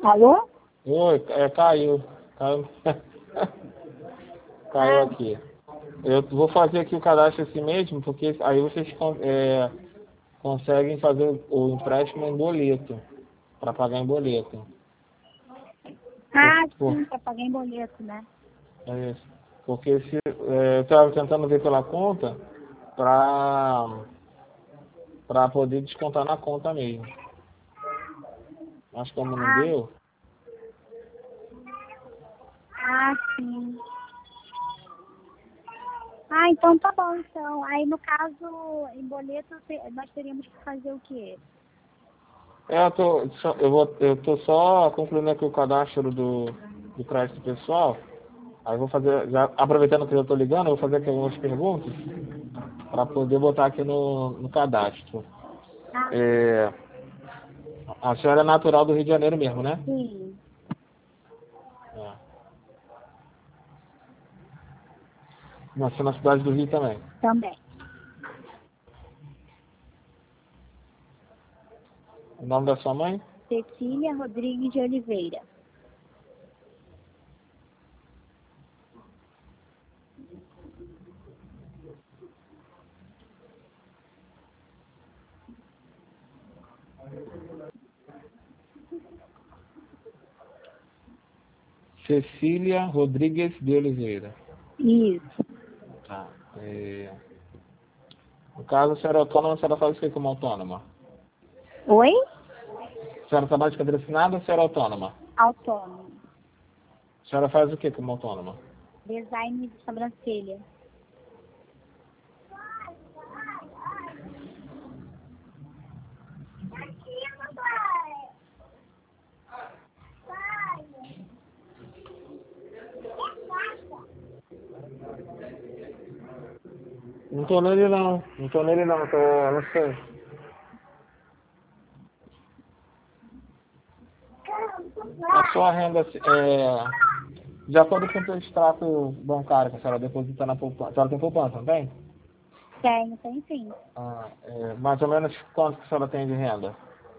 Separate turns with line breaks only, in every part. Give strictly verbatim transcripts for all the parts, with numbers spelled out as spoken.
Alô?
Oi, é, caiu. Caiu, caiu aqui. Eu vou fazer aqui o cadastro assim mesmo, porque aí vocês con- é, conseguem fazer o, o empréstimo em boleto, para pagar em boleto.
Ah,
Por- por-
sim, pra pagar em boleto, né?
é isso. Porque se, é, eu estava tentando ver pela conta para para poder descontar na conta mesmo. Mas como não
Ah,
deu,
ah, sim. Ah, então tá bom, então. Aí, no caso, em boleto, te- nós teríamos que fazer o quê?
é, eu tô, só- eu vou, eu tô só concluindo aqui o cadastro do, do crédito pessoal. Aí eu vou fazer, já aproveitando que eu estou ligando, eu vou fazer aqui algumas perguntas para poder botar aqui no, no cadastro.
Ah,
É, a senhora é natural do Rio de Janeiro mesmo, né?
sim,
É. Nasceu na cidade do Rio também.
também.
O nome da sua mãe?
Cecília Rodrigues de Oliveira.
Cecília Rodrigues de Oliveira.
Isso.
Tá. É, no caso, a senhora é autônoma, a senhora faz o que como autônoma?
Oi?
A senhora trabalha de cadeira assinada ou a senhora é autônoma?
Autônomo.
A senhora faz o que como autônoma?
Design de sobrancelha.
Não tô nele não, não tô nele não, tô, não sei. A sua renda é de acordo com o seu extrato bancário que a senhora deposita na poupança. A senhora tem poupança, não tem?
Tenho, tem sim.
Ah, é, mais ou menos quanto que a senhora tem de renda?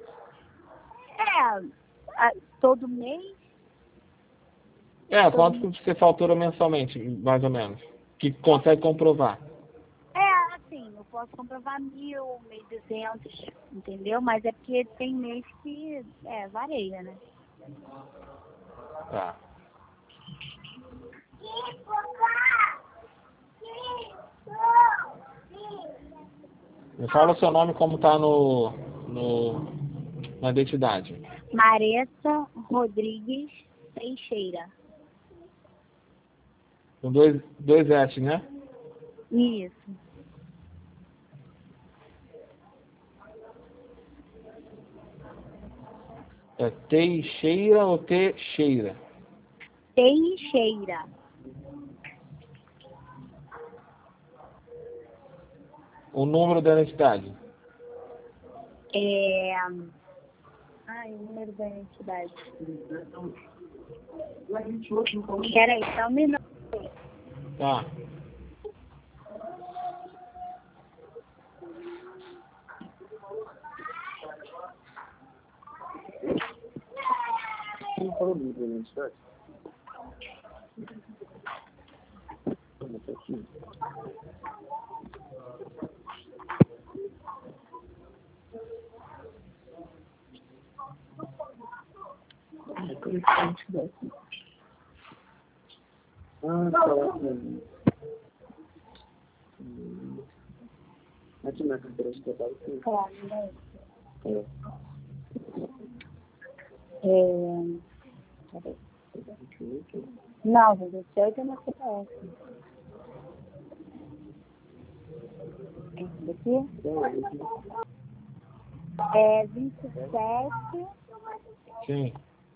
É, a- todo mês,
É,
todo
quanto
mês.
que você fatura mensalmente, mais ou menos? Que consegue comprovar.
É, assim, eu posso comprovar mil, mil e duzentos, entendeu? Mas é porque tem mês que, é, varia, né?
Tá. Me fala o seu nome como tá no, no, na identidade.
Maressa Rodrigues Teixeira.
Com dois, dois S, né?
Isso.
É Teixeira ou Teixeira?
Teixeira.
O número da identidade.
É... Ai, o número da identidade. Peraí, só um minuto.
Tá.
Quem falou do livro da identidade? Ah, como é que a identidade? Ah, tá. Aqui na carteira de trabalho tem.
Claro, né?
É.
É... Peraí. Não, vinte e oito é na C P F. Esse daqui? É vinte e sete,
Sim.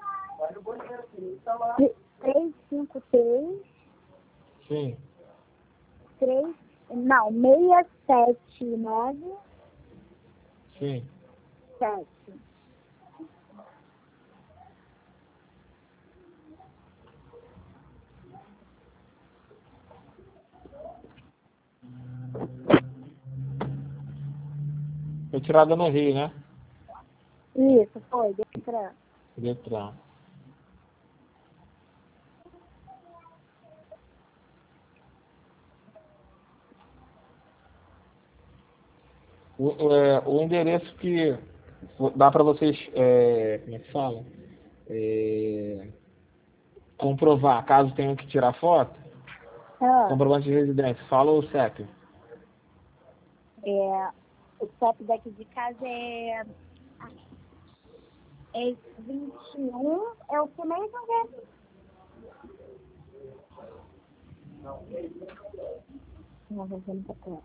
trezentos e cinquenta e três,
Sim.
três, não, seiscentos e setenta e nove,
Sim.
sete.
Foi tirada no Rio, né?
Isso, foi, Detran.
Detran. O, o, é, o endereço que dá para vocês, é, como é que fala? É, comprovar, caso tenham que tirar foto,
Ah,
comprovante de residência, fala o C E P.
é, o C E P daqui de casa é, é vinte e um, é o que mesmo, né? Não, vou ver no papel.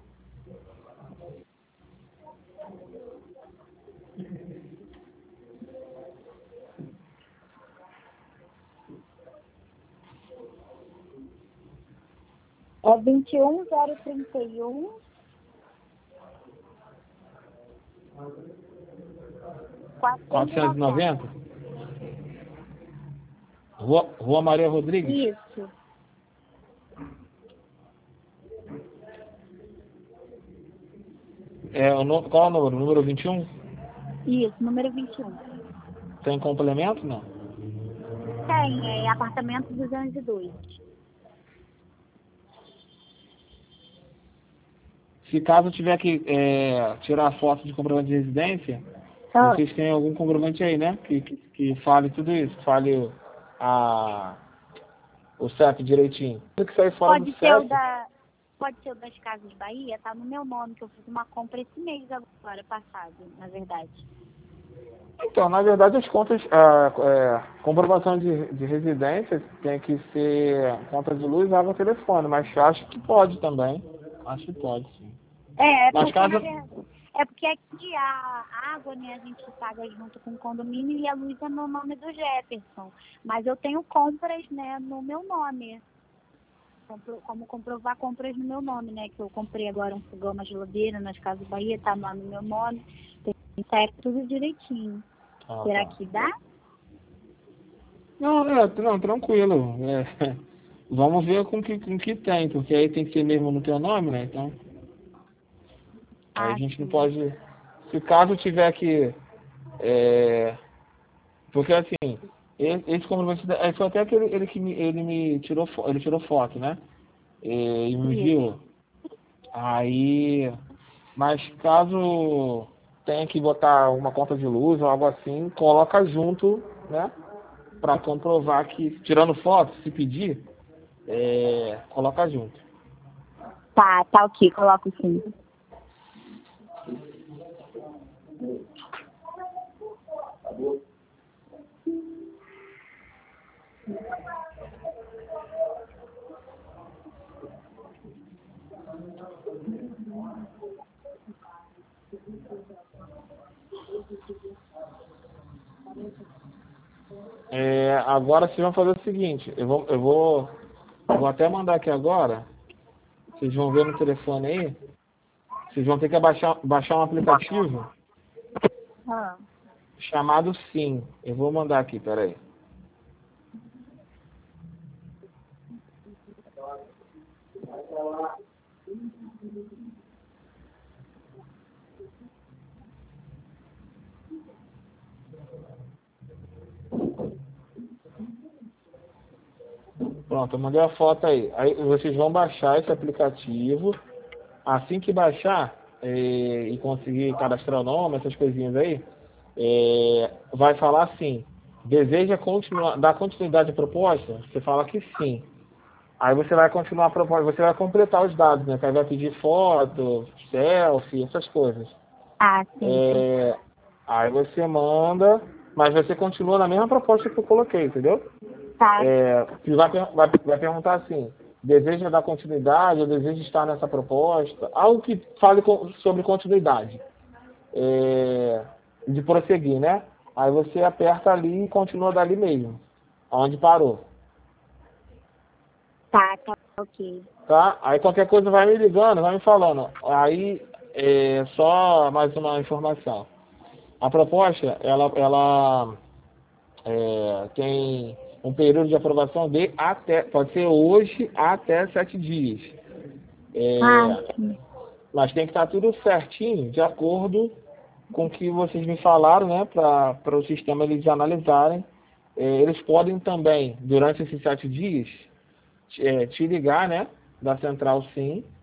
É vinte e um, zero trinta e um.
quatrocentos e noventa? Rua, Rua Maria Rodrigues?
Isso,
É, o no, qual é o número? Número vinte e um?
isso, número vinte e um.
Tem complemento? Não.
Tem, é apartamento duzentos e dois.
Se caso tiver que é, tirar foto de comprovante de residência,
Ah,
vocês têm algum comprovante aí, né? Que, que, que fale tudo isso, fale a, o C E P direitinho. Tudo que sair fora do
pode ser o
C E P.
da, pode ser o das Casas Bahia, tá no meu nome, que eu fiz uma compra esse mês agora, passado, na verdade.
Então, na verdade, as contas, a, é, comprovação de, de residência tem que ser conta de luz e água e telefone, mas acho que pode também. Acho que pode, sim.
É, é
Mas
porque,
caso...
na verdade, é porque aqui a água, né, a gente paga junto com o condomínio e a luz é no nome do Jefferson. Mas eu tenho compras, né, no meu nome. Compro- Como comprovar compras no meu nome, né? Que eu comprei agora um fogão, uma geladeira nas Casas Bahia, tá lá no meu nome. Tem certo tudo direitinho.
Ah,
Será
tá.
que dá?
Não, é, não, tranquilo. É, vamos ver com que, com que tem, porque aí tem que ser mesmo no teu nome, né? Então, aí a
Ah,
gente não
sim.
pode. Se caso tiver que. É, porque assim, esse, esse comprovante. da- é, Foi até que ele, ele que me, ele me tirou, fo- ele tirou foto, né? E, e me
Isso.
enviou. Aí. Mas caso tenha que botar uma conta de luz ou algo assim, coloca junto, né? Para comprovar que, tirando foto, se pedir, é, coloca junto.
Tá, tá ok, coloco sim.
É, agora vocês vão fazer o seguinte, eu vou, eu vou, eu vou até mandar aqui agora, vocês vão ver no telefone aí, vocês vão ter que baixar, baixar um aplicativo
Ah,
chamado Sim. Eu vou mandar aqui, peraí. Pronto, eu mandei a foto aí. Aí vocês vão baixar esse aplicativo. Assim que baixar é, e conseguir cadastrar o nome, essas coisinhas aí, é, vai falar assim, deseja continuar, dar continuidade à proposta? Você fala que sim. Aí você vai continuar a proposta, você vai completar os dados, né? Que aí vai pedir foto, selfie, essas coisas.
ah sim, sim.
É, aí você manda, mas você continua na mesma proposta que eu coloquei, entendeu?
Tá,
É, que vai, per- vai, vai perguntar assim, deseja dar continuidade, ou deseja estar nessa proposta, algo que fale co- sobre continuidade, é, de prosseguir, né? Aí você aperta ali e continua dali mesmo, onde parou,
tá, tá ok.
tá? Aí qualquer coisa vai me ligando, vai me falando. Aí, é, só mais uma informação. A proposta, ela, ela é, tem um período de aprovação de até, pode ser hoje até sete dias.
Ah,
É,
sim.
mas tem que estar tudo certinho, de acordo com o que vocês me falaram, né, para o sistema eles analisarem. É, eles podem também, durante esses sete dias, te, é, te ligar, né, da central sim,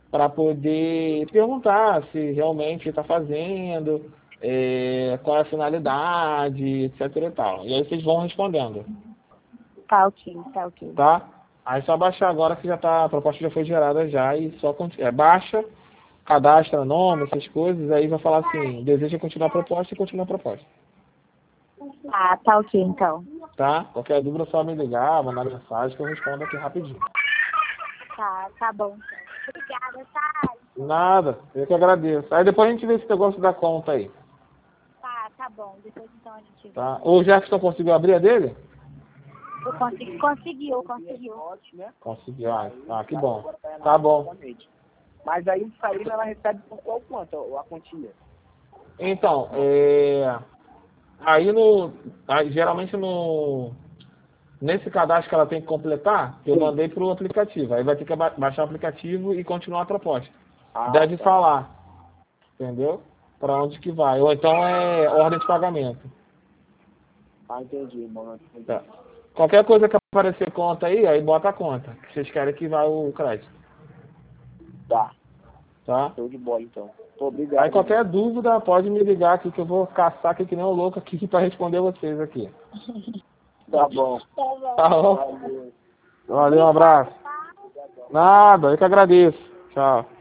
para poder perguntar se realmente está fazendo, é, qual é a finalidade, etc e tal. E aí vocês vão respondendo,
Tá ok, tá ok.
tá? Aí só baixar agora que já tá, a proposta já foi gerada já e só conti- é, baixa, cadastra nome, essas coisas, aí vai falar assim, deseja continuar a proposta e continua a proposta.
Ah, tá ok então.
Tá? Qualquer dúvida é só me ligar, mandar mensagem que eu respondo aqui rapidinho.
Tá, tá bom então. Obrigada, tá?
Nada, eu que agradeço. Aí depois a gente vê esse negócio da conta aí,
Tá, tá bom. Depois então a gente vê.
tá? O Jefferson conseguiu abrir a dele?
Eu consegui, conseguiu, conseguiu.
né?
Conseguiu, ah, ah, que bom. Tá bom.
Mas aí isso aí ela recebe por qual quanto, a quantia?
Então, é... aí no... aí, geralmente no... Nesse cadastro que ela tem que completar, eu
Sim.
mandei para o aplicativo. Aí vai ter que ba- baixar o aplicativo e continuar a proposta.
Ah,
Deve
tá.
falar, entendeu? Para onde que vai. Ou então é ordem de pagamento.
Ah, entendi, mano.
Tá. Qualquer coisa que aparecer conta aí, aí bota a conta. Que vocês querem que vá o crédito.
Tá,
Tá?
show de bola então. Pô, obrigado.
Aí qualquer dúvida pode me ligar aqui que eu vou caçar aqui que nem um louco aqui para responder vocês aqui.
Tá bom.
Tá bom.
Tá bom?
Valeu.
Valeu, um abraço. Nada, eu que agradeço. Tchau.